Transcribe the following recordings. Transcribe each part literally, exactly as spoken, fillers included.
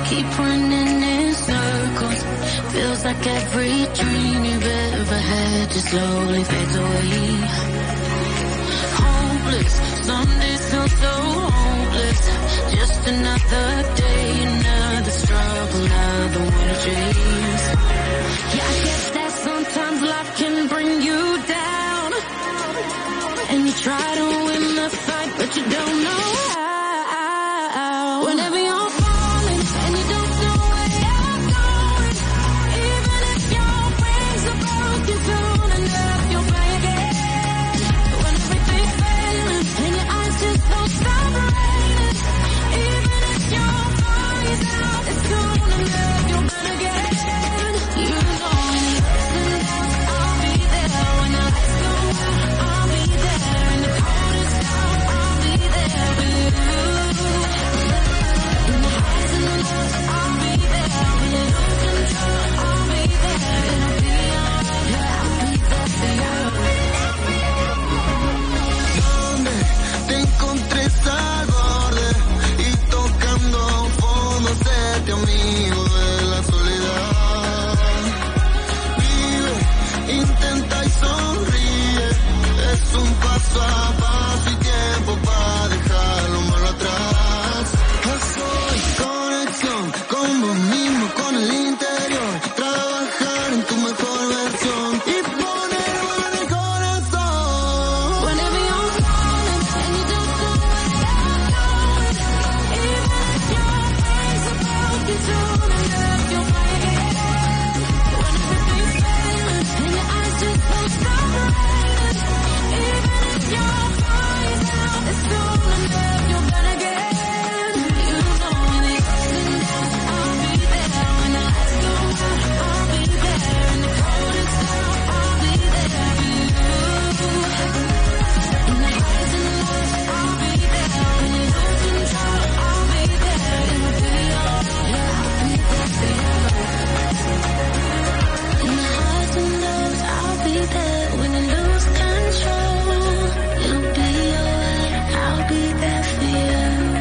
keep running in circles. Feels like every dream you've ever had just slowly fades away. Hopeless, some days feel so hopeless. Just another day, another struggle, another one to chase. Yeah, I guess that sometimes life can bring you down, and you try to win the fight, but you don't know how. Whenever you're falling and you don't know where you're going, even if your wings are broken soon enough, you'll fly again. When everything's failing and your eyes just don't stop raining, even if your body's out, it's soon enough, you'll burn again. You know when the ups and downs, I'll be there. When the lights go out, I'll be there. In the coldest hour, I'll be there for you. In the highs and the lows, I'll be there. When you lose control, I'll be there. It'll be alright, yeah, I'll be there for you. Donde te encontré al borde y tocando fondo, sete amigo de la soledad. Vive, intenta y sonríe, es un paso a paso y tiempo para dejar lo malo atrás. Soy conexión con vos mismo, con el interior, trabajar en tu mejor versión y poner en el corazón. Whenever you're falling and you don't know where you're going, even if your wings are broken soon enough, you'll fly again. When everything's failing and your eyes just won't stop raining, even if your body's out, it's soon enough, you'll burn again. You know when the ups and downs, I'll be there. When the lights go out, I'll be there. In the coldest hour, I'll be there for you. In the highs and the lows, I'll be there. When you lose control, I'll be there. It'll be alright, yeah, I'll be there for you. In the highs and lows, I'll be there. When you lose control, it'll be alright, I'll be there for you.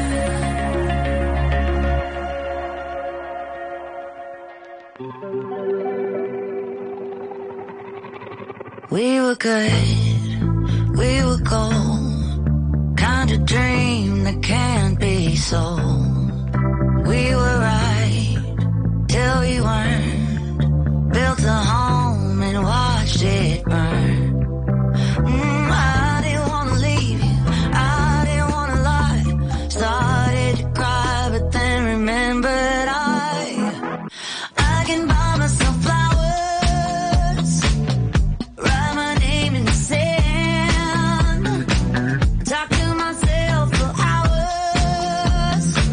We were good, we were gold, kind of dream that can't be sold. We were right till we weren't, built a home and watched it burn. Mm, I didn't wanna leave you, I didn't wanna lie, started to cry but then remembered I I can buy myself flowers, write my name in the sand, talk to myself for hours,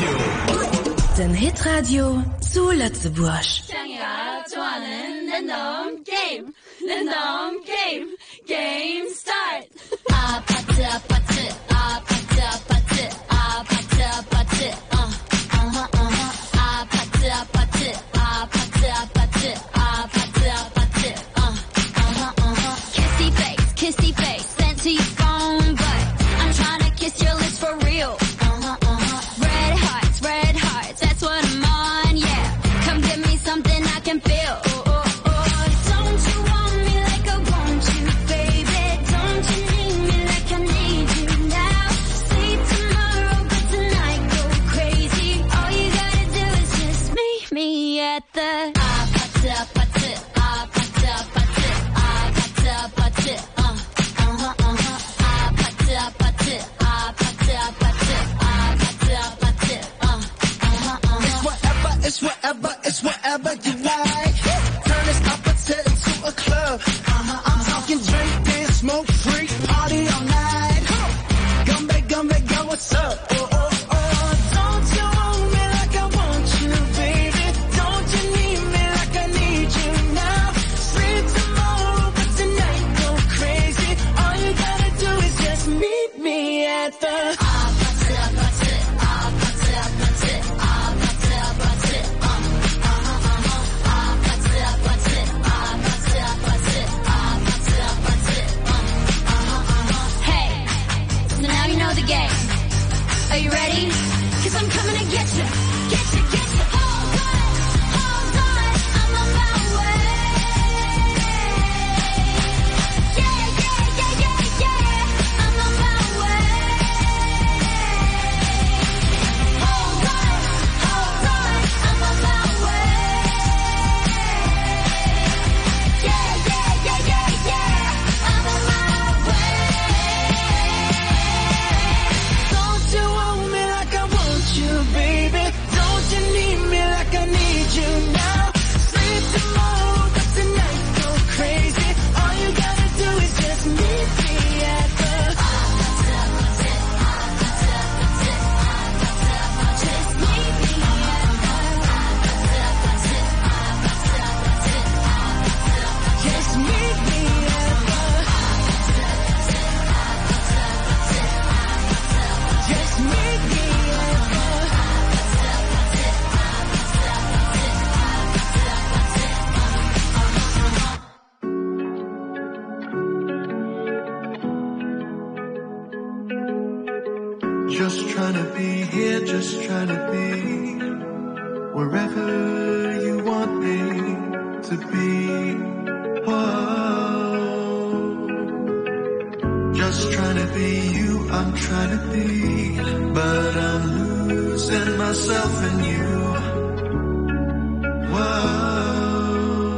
Den Hitradio zu Lützeburg. Game, game, game start. Ah, patte, patte, ah, patte, patte, ah, patte, patte, uh, uh-huh, uh-huh. Ah, patte, patte, ah, patte, patte, ah, patte, patte, uh, uh-huh, uh-huh. Kissy face, kissy face, sent to your phone, but I'm trying to kiss your lips for real. Uh-huh, uh-huh. Red hearts, red hearts, that's what I'm on, yeah. Come give me something I can feel. Oh, oh, oh. Don't you want me like I want you, baby? Don't you need me like I need you now? Say tomorrow, but tonight go crazy. All you gotta do is just meet me at the ah, patte, patte, ah, patte, patte, ah, patte, patte, uh, uh-huh, uh-huh. Ah, patte, patte, ah, patte, patte, ah, patte, patte, uh, uh-huh, uh-huh. It's whatever, it's whatever, it's whatever you like. Turn this opposite into a club. Uh-huh, I'm talking drink, dance, smoke, free, party all night. Gumbe, gumbe, go, what's up? Oh, oh, oh. Don't you want me like I want you, baby? Don't you need me like I need you now? Free tomorrow, but tonight go crazy. All you gotta do is just meet me at the ah, patte, patte, ah, patte, patte, ah, patte, patte, uh, uh-huh, uh-huh. Ah, patte, patte, ah, patte, patte, ah, patte, patte, uh, uh-huh, uh-huh. Hey, so now you know the game. Are you ready? 'Cause I'm coming to get you, get you, get you. Hold on, hold on, I'm on my way. Yeah, yeah, yeah, yeah, yeah, I'm on my way. Hold on, hold on, I'm on my way. Yeah, yeah, yeah, yeah, yeah, I'm on my way. Don't you want me like I want you, baby? Don't you need me like I need you now? Sleep tomorrow, but tonight go crazy. All you gotta do is just meet me at the Just meet me at just meet me at the just meet me at the Just trying to be here, just trying to be wherever you want me to be. Oh, just trying to be you, I'm trying to be, but I'm losing myself in you. Whoa,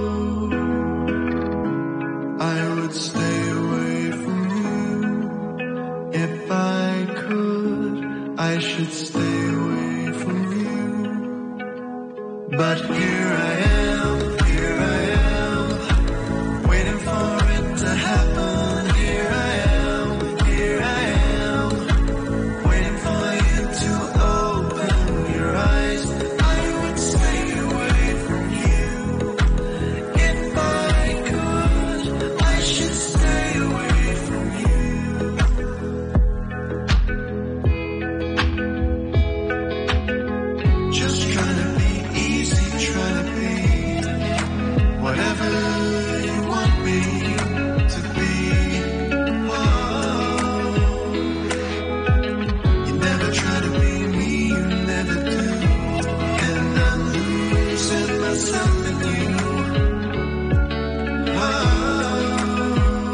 I would stay away from you if I could. I should stay away from you, but here I am, here I am, waiting for it to happen. Here I am, here I am, waiting for you to open your eyes. I would stay away from you if I could. I should stay away from you. Just trying to be easy, trying to be whatever you want me to be. Oh, you never try to be me, you never do, and I'm losing myself in you. Oh,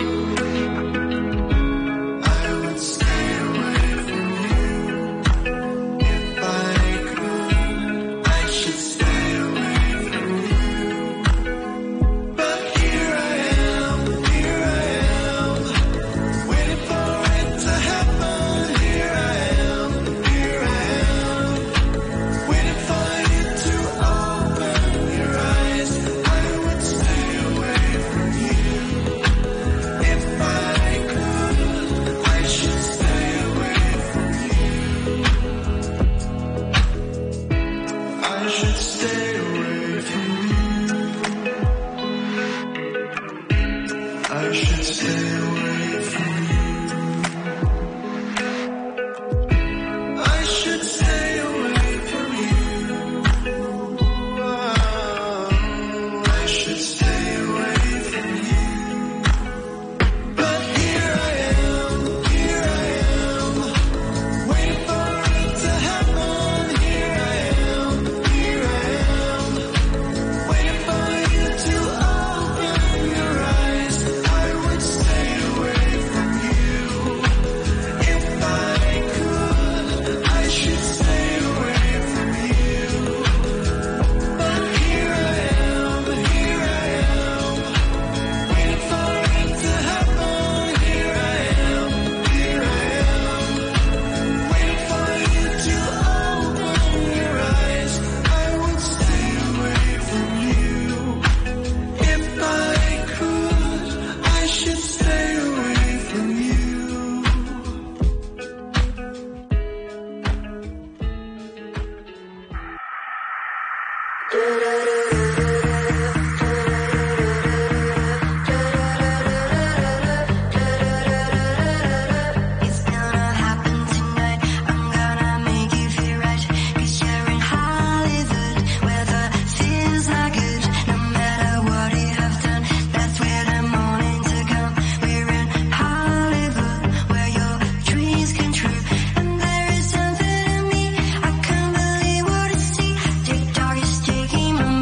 I would stay away from you if I could. I should stay away from you, but here I am, here I am, waiting for it to happen. Here I am, here I am, waiting for you to open your eyes. should stay away from you. I should stay away from you. I should stay away from you. I should stay away from you. But here I am, here I am, waiting for it to happen. Here I am, here I am, waiting for you to open your eyes. I would stay away from you if I could. I should stay away from you. But here I am, here I am, waiting for it to happen. Here I am, here I am, waiting for you to open your eyes. I would stay away from you if I could. I should stay away from you. It's gonna happen tonight. I'm gonna make you feel right. 'Cause you're in Hollywood, where the feels not good. No matter what you have done, that's where the morning to come. We're in Hollywood, where your dreams come true. And there is something in me, I can't believe what I see. TikTok is taking my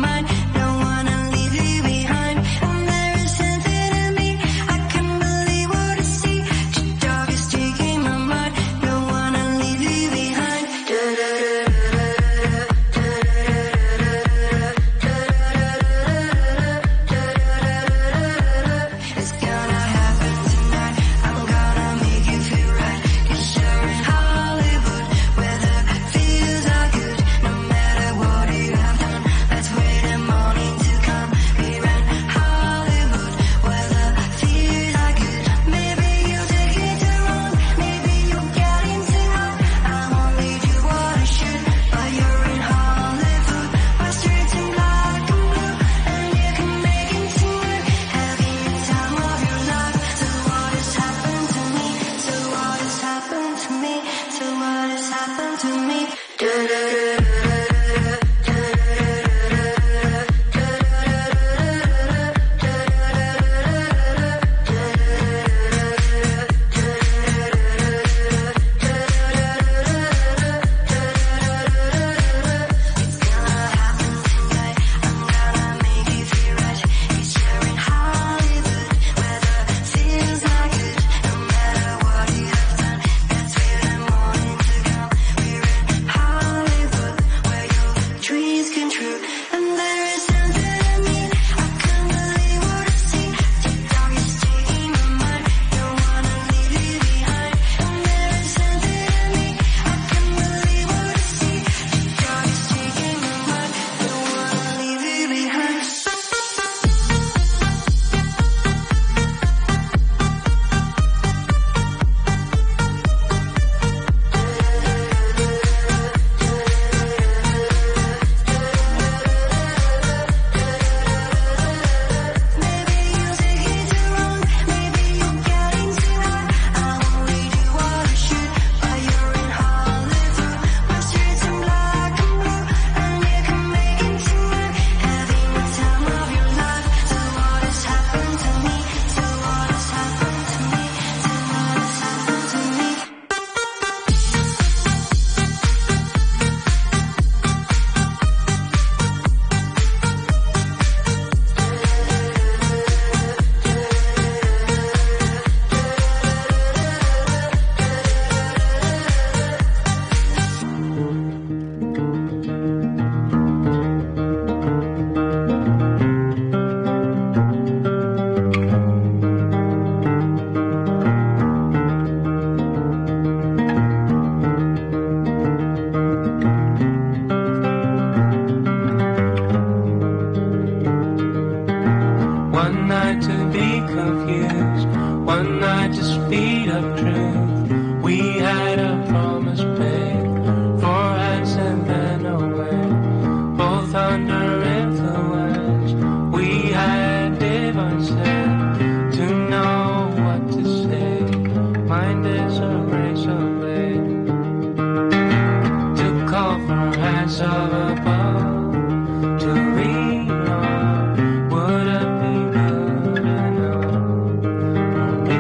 hands of above to lean on. Would it be good enough for me?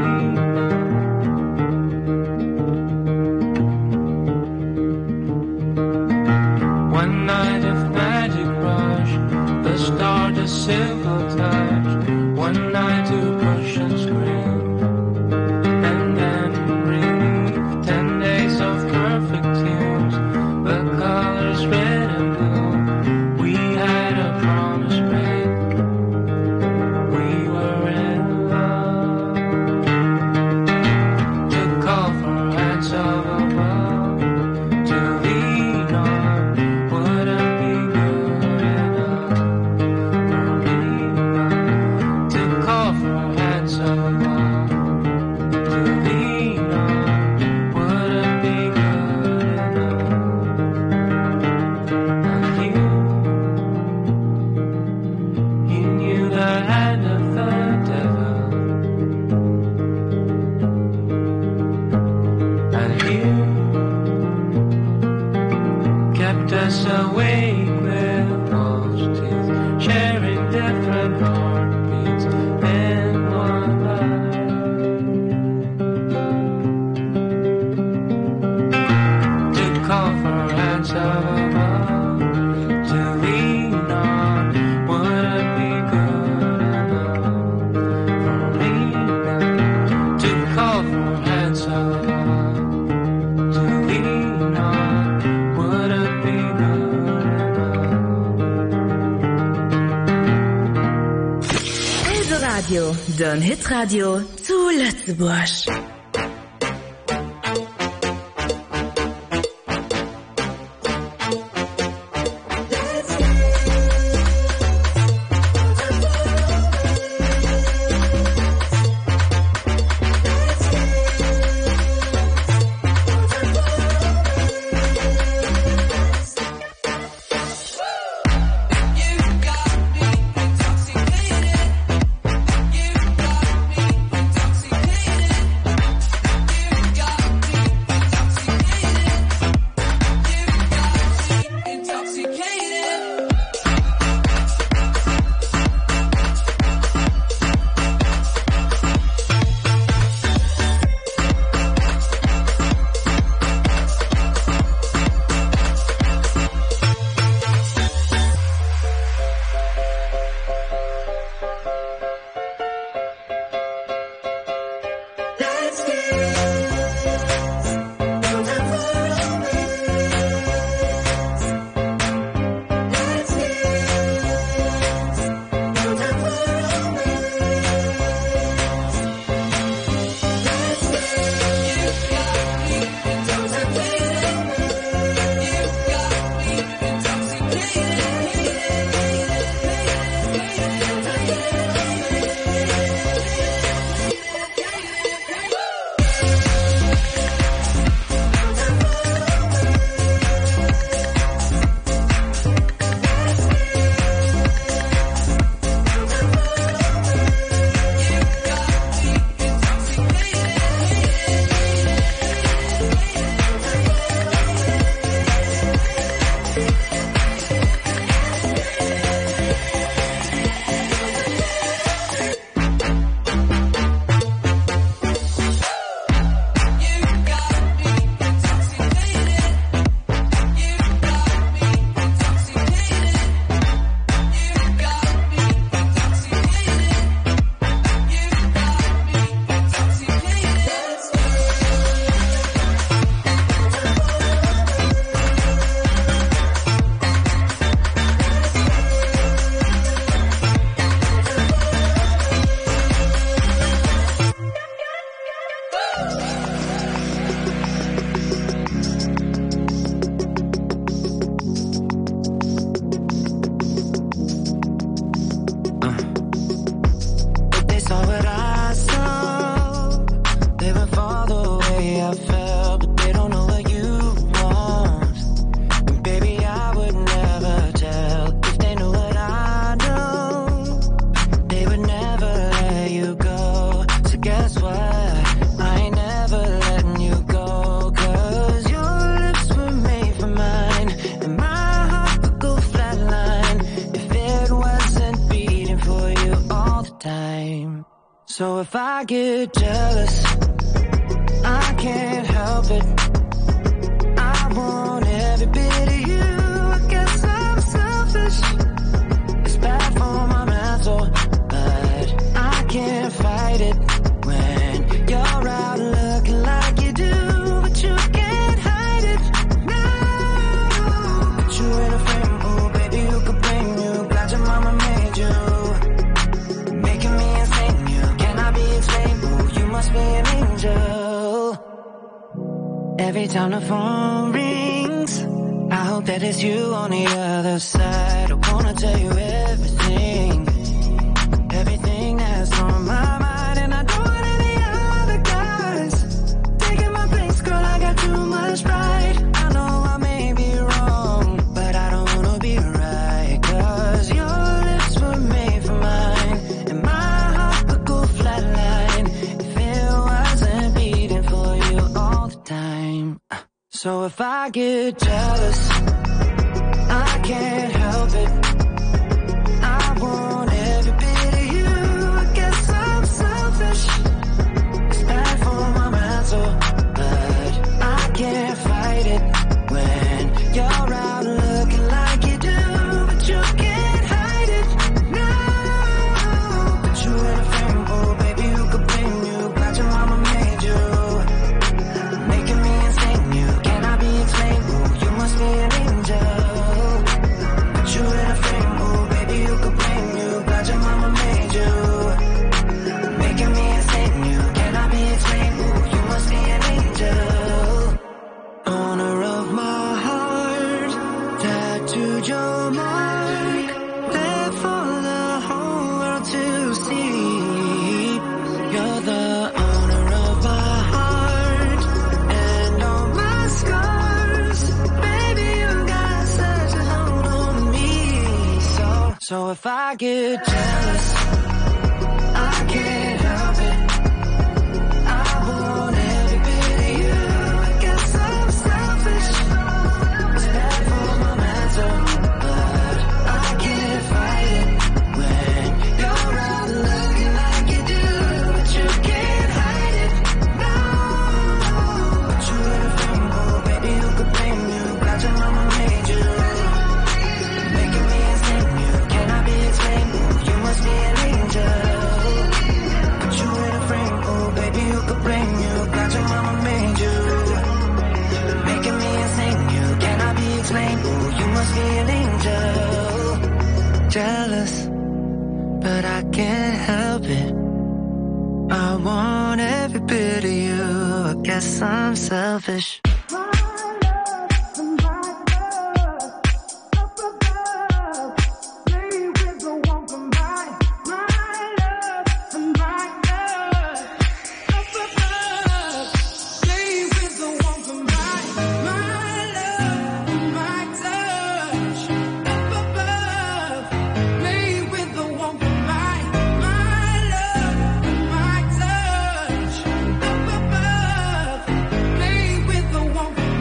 One night of magic rush, the star to simple touch. One night to push and scream, and then relief. Ten days of perfect tunes, the colors red and blue. We had a promise made, we were in love. To call for hands of above, to lean on. Would it be good enough for me? To call for hands of above, to lean on. Would it be good enough? And you, you knew the hand of the devil, and you kept us awake with false teeth, sharing different heartbeats in one night. To call for hands of above, to lean on. Would it be good enough for me? To call for hands of above, to lean on. Would it be good enough? Eldoradio, den Hitradio zu Lützebusch. Intoxicated. So if I get jealous, I can't help it. I want every bit of you. I guess I'm selfish. It's bad for my mental, but I can't fight it when you're out looking like you do, but you can't hide it. No, put you in a frame, oh baby, who could blame you? Glad your mama made you, making me insane. You cannot be explained. Oh, you must be an angel. Every time the phone rings, I hope that it's you on the other side. I wanna tell you everything, everything that's on my mind, and I don't want any other guys taking my place, girl. I got too much pride. I know I may be wrong, but I don't wanna be right, 'cause your lips were made for mine, and my heart would go flatline if it wasn't beating for you all the time. So if I get jealous, I can't help it. I want every bit of you. I guess I'm selfish. It's bad for my mental, but I can't fight it when you're out looking like you do, but you can't hide it. No, put you in a frame, oh baby, who could blame you? Glad your mama made you, making me insane. You cannot be explained. Oh, you must be an angel. Put you in a frame, oh baby, who could blame you? Glad your mama made you, making me insane. You cannot be explained. Oh, you must be an angel. Owner of my heart, tattooed your mark, there for the whole world to see. You're the owner of my heart and all my scars. Baby, you got such a hold on me. So, so if I get jealous, I can't help it. I want every bit of you. I guess I'm selfish. It's bad for my mental, but I can't fight it when you're out looking like you do, but you can't hide it. No, put you in a frame, oh baby, who could blame you? Glad your mama made you, making me insane. You cannot be explained. Oh, you must be an angel. Put you in a frame, oh baby, who could blame you? Glad your mama made you, making me insane. You cannot be explained. Oh, you must be an angel. Jealous, but I can't help it. I want every bit of you. I guess I'm selfish. With the one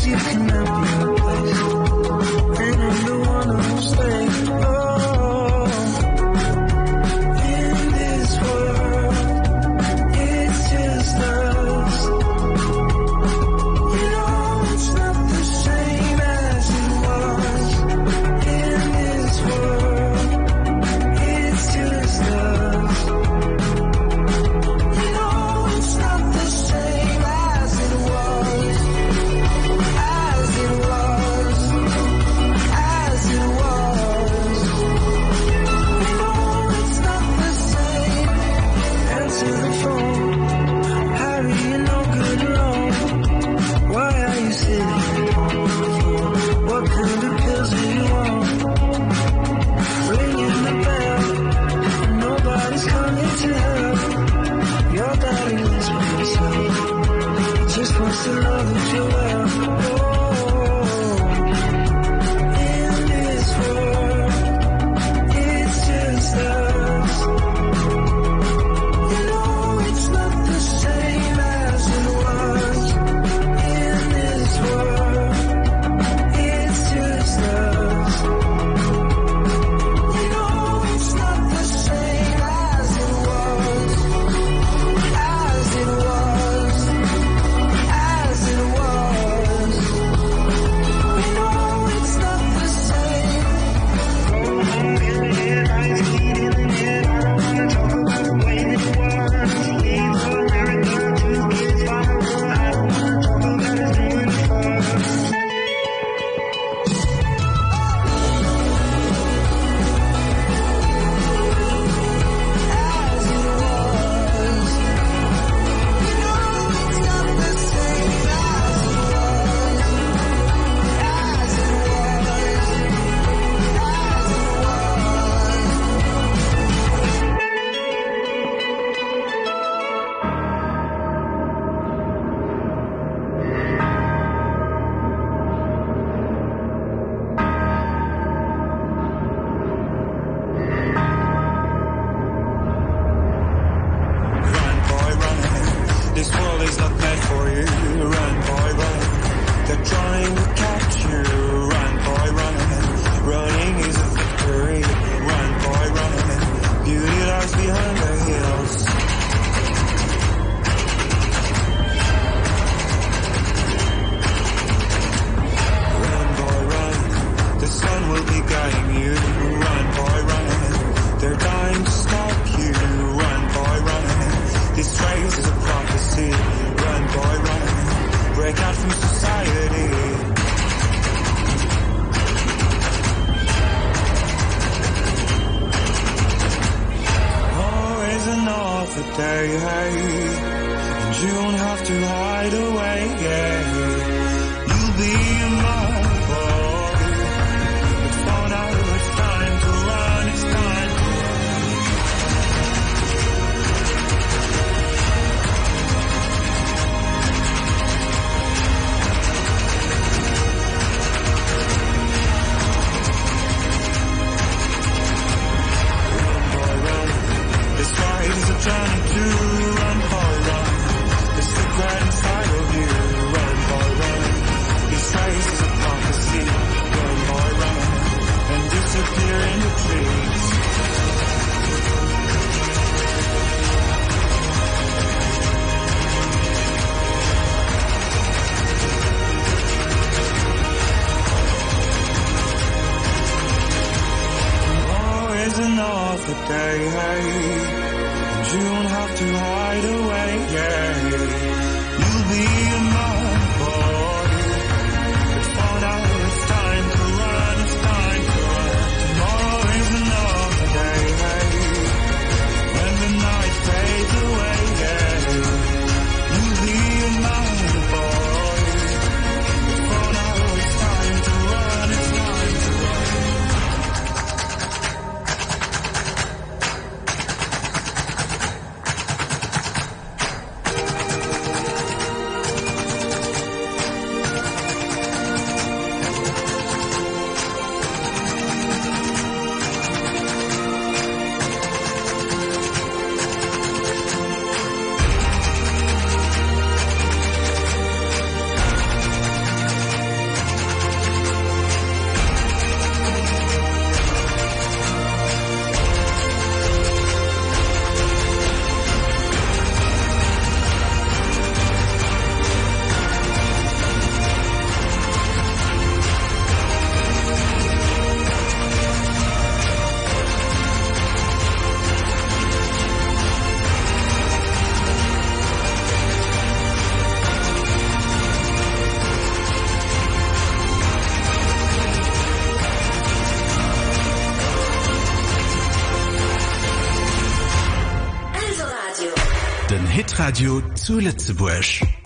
you cannot be replaced, and I'm the one who'll stay. Oh, in this world, it's just us. You know it's not the same as it was. In this world, it's just us. You know it's not the same as it was. As it was. As it was. You know it's not the same. Answer the phone. Harry, you're no good alone. Why are you sitting on the floor? What kind of pills do you want? Ringing the bell, and nobody's coming to help. Your daddy lives by himself. He just wants to know that you're well. Oh, in this world, it's just us. You know it's not the same as it was. In this world, it's just us. You know it's not the same as it was. As it was. As it was. You know it's not the same. Go home in the head, eyes clean in the head. I don't wanna talk about the way that it was. Leave for America, two kids by the road. I don't wanna talk about us doing it first. As it was. You know it's not the same as it was. As it was. As it Run, boy, run. This world is not meant for you. Run, boy, run. They're trying to catch you. Run, boy, run. Running is a victory. Run, boy, run. Beauty lies behind the hills. Run, boy, run. The sun will be guiding you. Run, boy, run. They're dying to stop you. Run, boy, run. This race is a prophecy. Run, boy, run. Break out from society. Always another day, hey. And you don't have to hide away, yeah. You'll be a mother boy. But for now it's time to run, it's time to run. Run, boy, run. This ride is a journey to run, boy, run. The secret inside of you. Run, boy, run. This race is a prophecy. Run, boy, run. And disappear in the trees. Always another day, hey. And you don't have to hide away, yeah. You'll be a mother boy. But for now it's time to run, it's time to run. Tomorrow is another day, hey. When the night fades away, yeah. You'll be a mother boy. But for now it's time to run, it's time to run. Radio zu Lützeburg.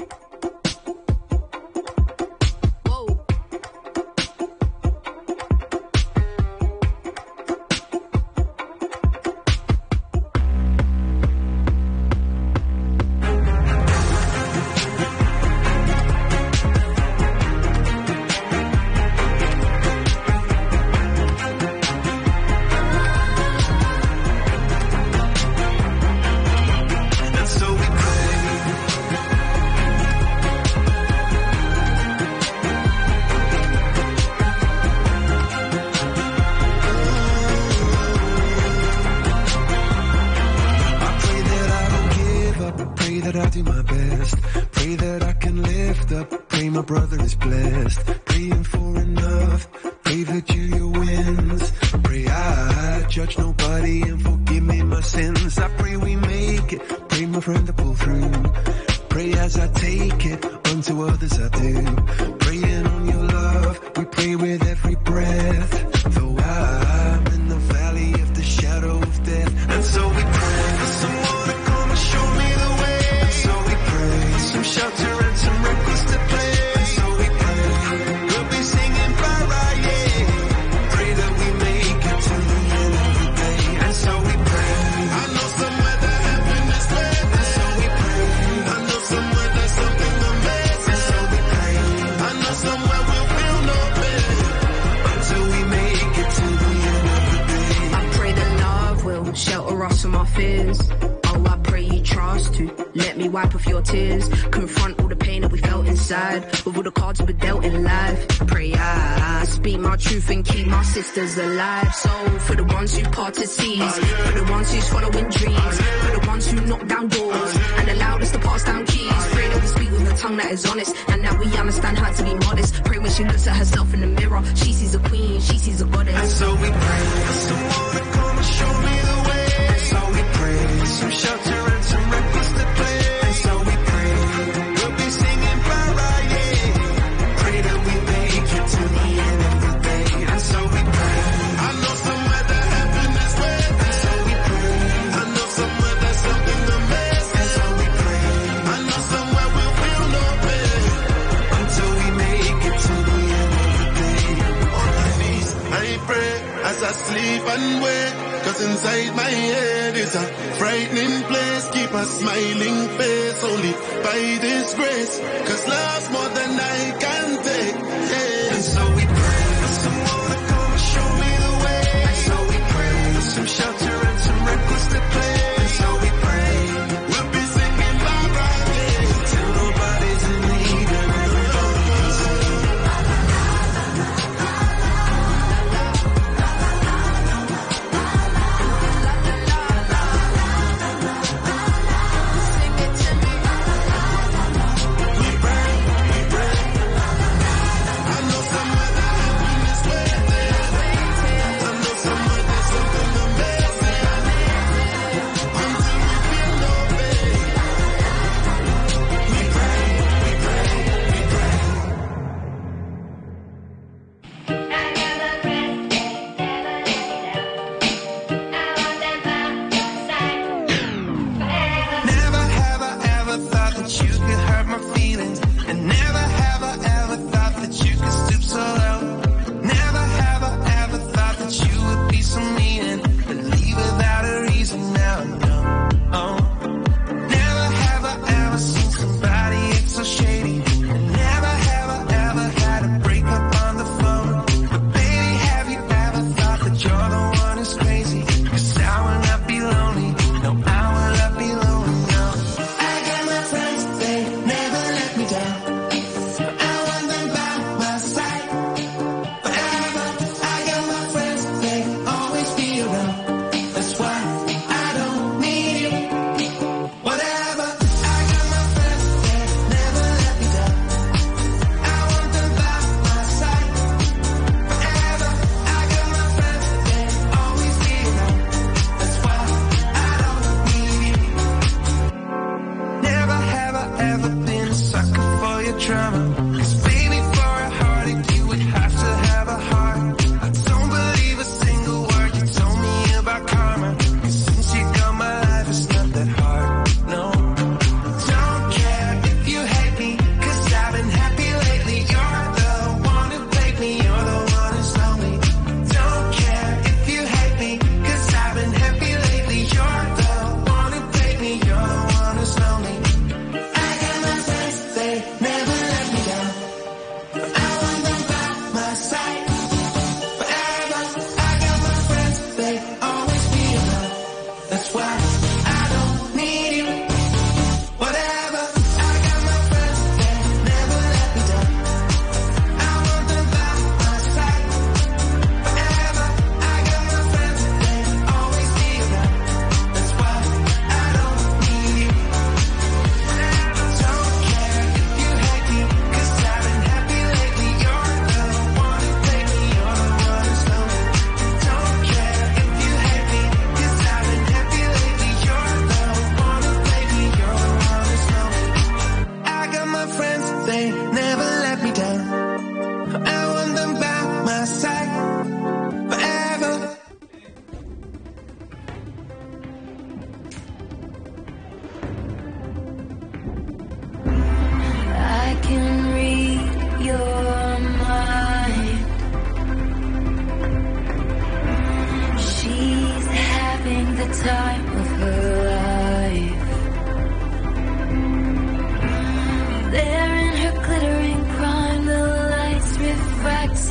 Alive, so for the ones who parted seas, for the ones who's following dreams, for the ones who knock down doors and allowed us to pass down keys. Pray that we speak with a tongue that is honest and that we understand how to be modest. Pray when she looks at herself in the mirror, she sees a queen, she sees a goddess. And so we pray for someone to come and show me the way. And so we pray for some shelter and some records to play. And so we pray we'll be singing para, yeah. Pray that we make it to the end of the day. And so we pray. I know somewhere that happiness waits. And so we pray. I know somewhere there's something to miss. And so we pray. I know somewhere we'll feel no pain until we make it to the end of the day. On my knees, I pray as I sleep and wake. Cause inside my head is a frightening place. Keep a smiling face only by this grace. Cause love's more than I can take. Yeah. And so we pray for someone to come and show me the way. And so we pray for some shelter and some records to play. And so we pray we'll be singing Baba, yeah, till nobody's in need and everybody's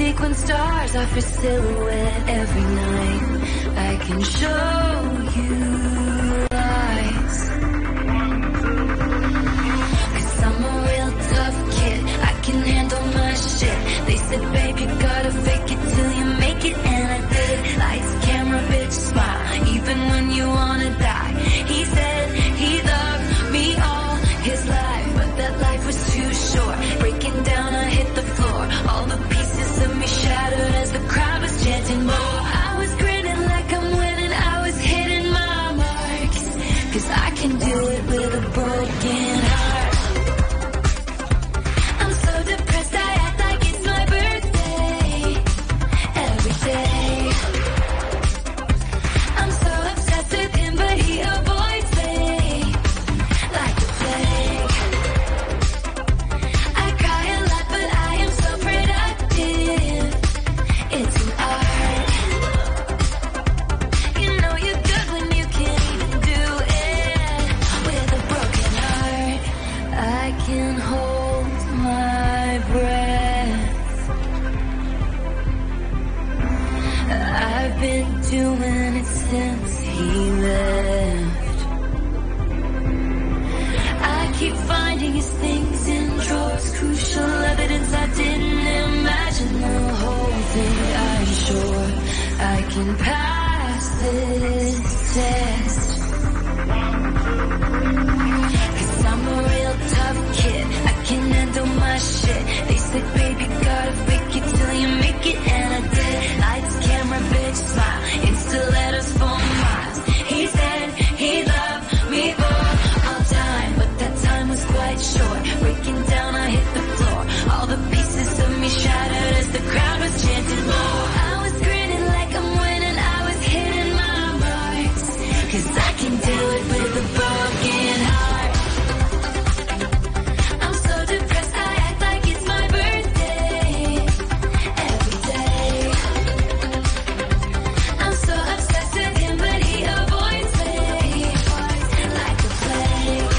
sequin stars are for silhouette every night. I can show you lies. Cause I'm a real tough kid, I can handle my shit. They said, babe, you gotta fake it till you make it, and I did. Lights, camera, bitch, smile, even when you wanna die. He said he loved me all his life, but that life was too short. Breaking down, I hit the floor. All the pieces of me shattered as the crowd was chanting more. I was grinning like I'm winning, I was hitting my marks. Cause I can do it with a broken heart. I'm so depressed, I act like it's my birthday. Every day. I'm so obsessed with him, but he avoids me like the plague. I cry a lot, but I am so productive. It's an art. You know you're good when you can't even do it with a broken heart. I can hold my breath. I've been doing it since he left. I keep finding his things in drawers, crucial evidence I didn't imagine. The whole thing, I'm sure I can pass this test. Cause I'm a real tough kid, I can handle my shit. They said, baby, gotta fake it till you make it, and I did. Lights, camera, bitch, smile, Insta letters for miles. He said he loved me for all time, but that time was quite short. Breaking down, I hit the floor. All the pieces of me shattered as the crowd was chanting more. I was grinning like I'm winning, I was hitting my marks. Cause I can do it with a broken heart. I'm so depressed, I act like it's my birthday. Every day. I'm so obsessed with him, but he avoids me like the plague.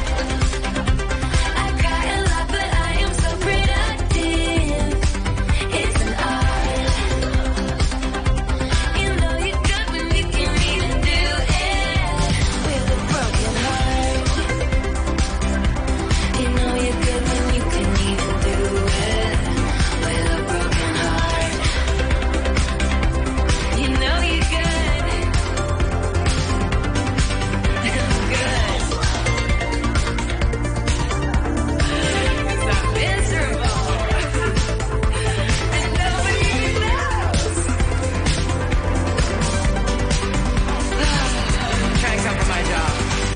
I cry a lot, but I am so productive. It's an art. You know you're good when you can even do it with a broken heart. You know you're good when you can even do it with a broken heart. You know you're good. I'm good. 'Cause I'm miserable. And nobody knows. I'm trying to cover my job.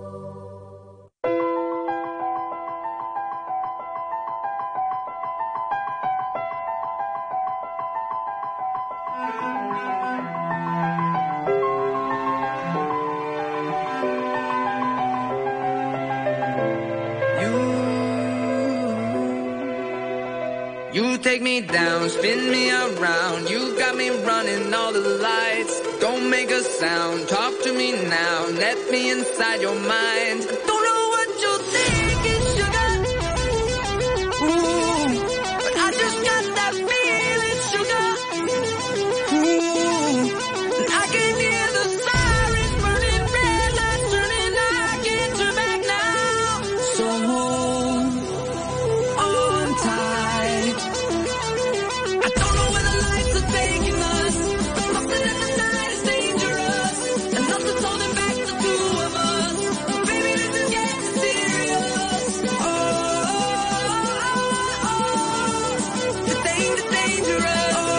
You take me down, spin me around. You got me running all the lights. Don't make a sound, talk to me now. Let me inside your mind. Don't know what you're thinking, sugar. Ooh, but I just got that feeling, sugar. Ooh, and I can hear the sirens burning, red lights turning. I can't turn back now. So hold on tight. I don't know where the lights are taking us, but something in the night is dangerous, and nothing's holding back the two of us. Baby, this is getting serious. Oh, oh, oh, oh. The thing is dangerous. Oh,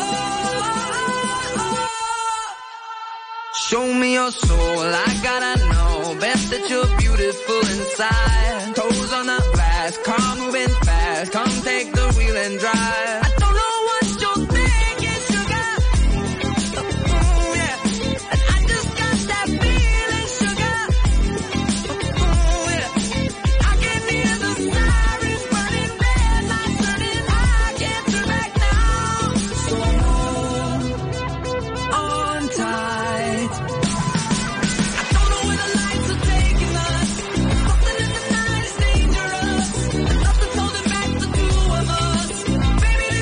oh, oh. Show me your soul, I gotta know. Best that you're beautiful inside. Toes on the glass, car moving fast. Come take the wheel and drive. I don't know what you're thinking, sugar. Ooh, yeah. And I just got that feeling, sugar. Ooh, yeah. I can hear the sirens burning, red lights turning. I can't turn back now. So hold on tight. I don't know where the lights are taking us. Something in the night is dangerous, and nothing's holding back the two of us. Baby,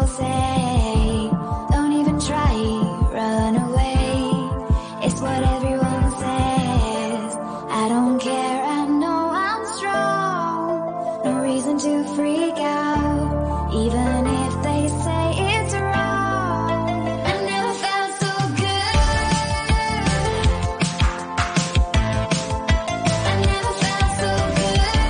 say. Don't even try, run away. It's what everyone says. I don't care, I know I'm strong. No reason to freak out, even if they say it's wrong. I never felt so good. I never felt so good.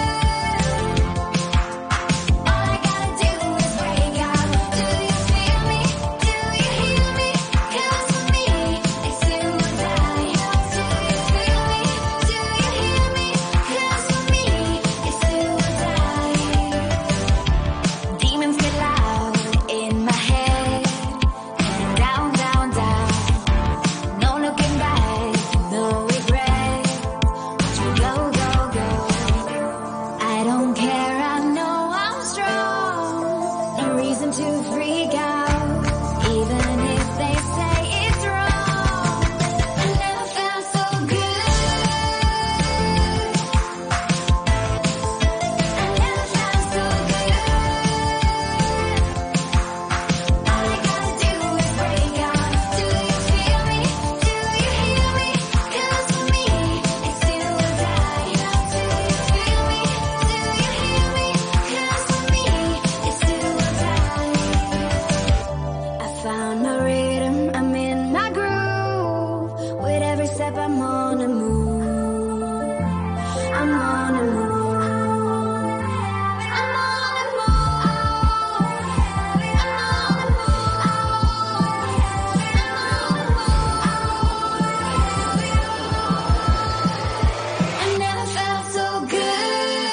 All I gotta do is break out. Do you feel me? Do you hear me? 'Cause for me, it's do or die. Do you feel me? Do you hear me? 'Cause for me, it's do or die. Demons get loud in my head, and down, down, down. No looking back, no regret. Watch me go, go, go. I don't care, I know I'm strong. No reason to freak out, even if they say it's wrong. I never felt so good. I never felt so good. All I gotta do is break out. Do you feel me? Do you hear me? 'Cause for me, it's do or die. Do you feel me? Do you hear me? 'Cause for me, it's do or die. I found my rhythm, I'm in my groove. With every step I'm on a move. I'm on a move. I'm on a move. I'm on a move. I never felt so good.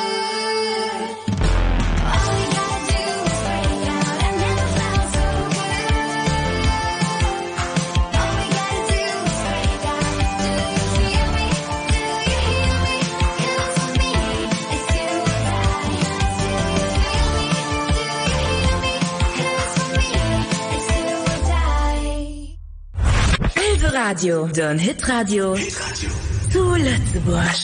All we gotta do is break out. I never felt so good. All we gotta do is break out. Do you feel me? Do you hear me? 'Cause for me, it's do or die. Do you feel me? Do you hear me? 'Cause for me, it's do or die. Elbe Radio, Don Hit Radio. Zu Lützebusch.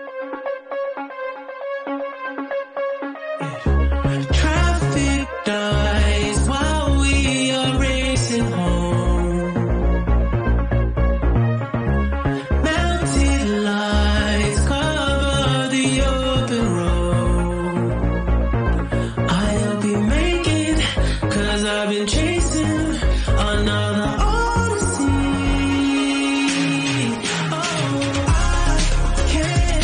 Traffic dies while we are racing home. Mounted lights cover the open road. I'll be making, 'cause I've been chasing another odyssey. Oh, I can't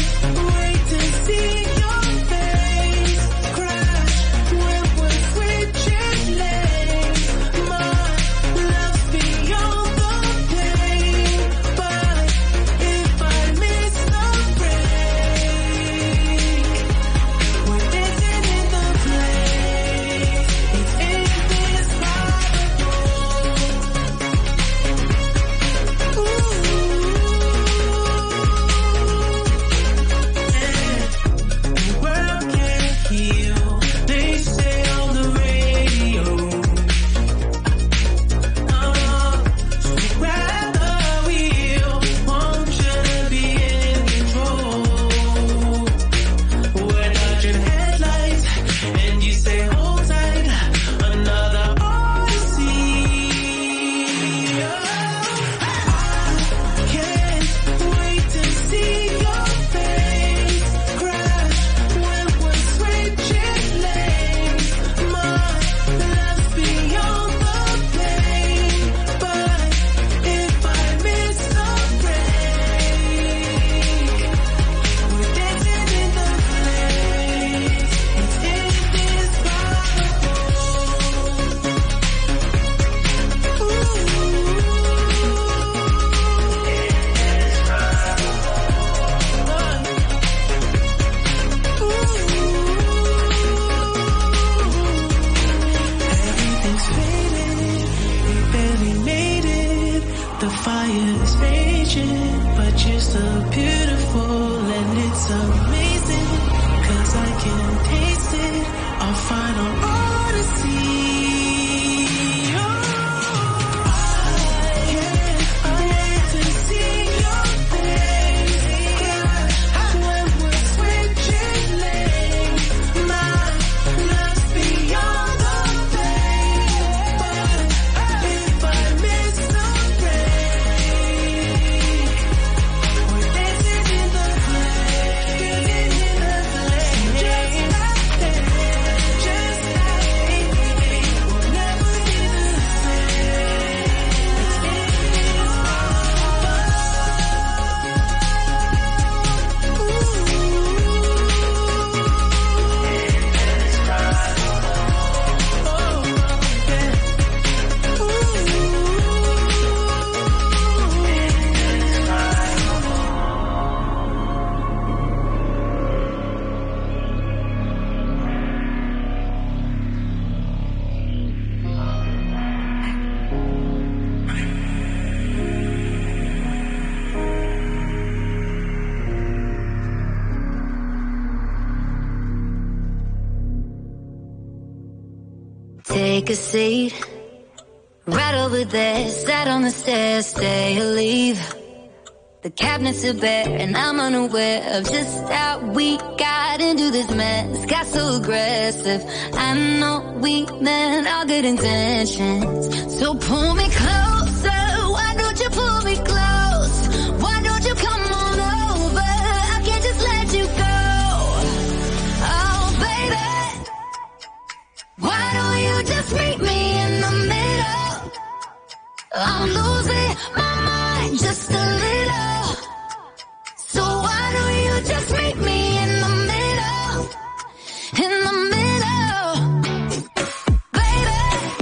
take a seat. Right over there, sat on the stairs, stay or leave. The cabinets are bare and I'm unaware of just how we got into this mess. Got so aggressive. I know we meant all good intentions. So pull me closer. Why don't you pull me close? Why don't you come on over? I can't just let you go. Oh baby, why don't you just meet me in the middle? I'm losing my mind just a little. So why don't you just meet me in the middle? In the middle, baby.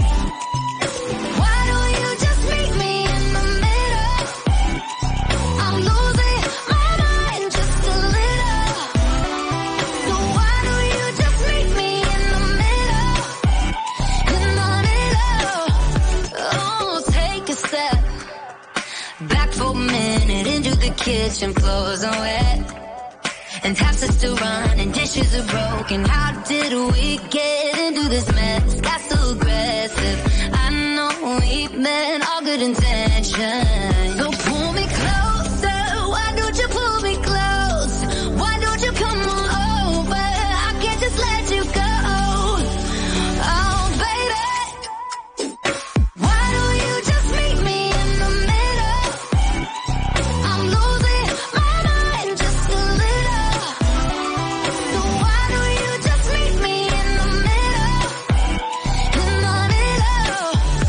Why don't you just meet me in the middle? I'm losing my mind just a little. So why don't you just meet me in the middle? In the middle. Oh, take a step back for a minute into the kitchen, floors are wet. And taps are still running, dishes are broken. How did we get into this mess? Got so aggressive. I know we meant all good intentions. So pull me closer. Why don't you pull me close? Why don't you come on over? I can't just let you go. Oh baby, why don't you just meet me in the middle? I'm losing my mind just a little. So why don't you just meet me in the middle? In the middle.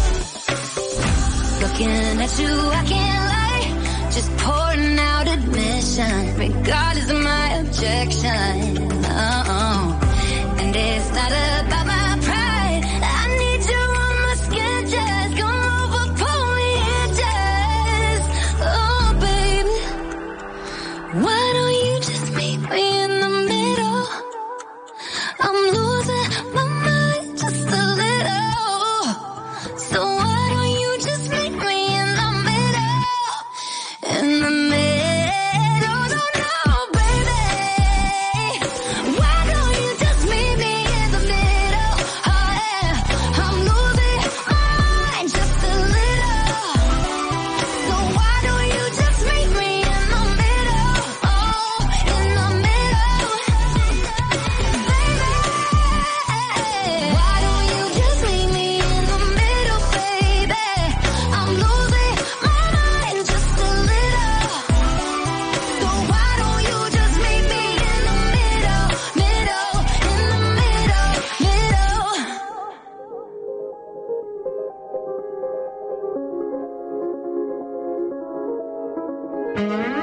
Looking at you, I can't lie. Just pouring out admission, regardless of my objection. Oh, and it's not about my pride. I need you on my skin, just come over, pull me in, just. Oh, baby, why don't you just meet me in the middle? I'm losing my mind just a little. So why don't you just meet me in the middle? In the middle, no, no, baby. Why don't you just meet me in the middle? Oh yeah, I'm losing my mind just a little. So why don't you just meet me in the middle? Oh, in the middle, baby. Why don't you just meet me in the middle, baby? I'm losing my mind just a little. So why don't you just meet me in the middle, middle, in the middle, middle.